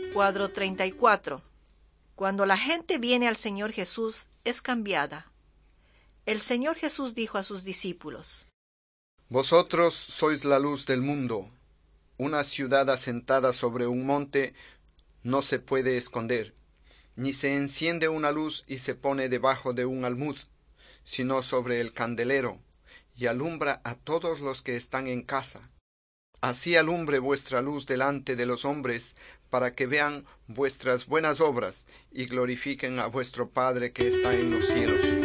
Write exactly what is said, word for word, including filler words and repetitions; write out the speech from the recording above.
Cuadro treinta y cuatro. Cuando la gente viene al Señor Jesús, es cambiada. El Señor Jesús dijo a sus discípulos: Vosotros sois la luz del mundo. Una ciudad asentada sobre un monte no se puede esconder, ni se enciende una luz y se pone debajo de un almud, sino sobre el candelero, y alumbra a todos los que están en casa. Así alumbre vuestra luz delante de los hombres, para que vean vuestras buenas obras y glorifiquen a vuestro Padre que está en los cielos.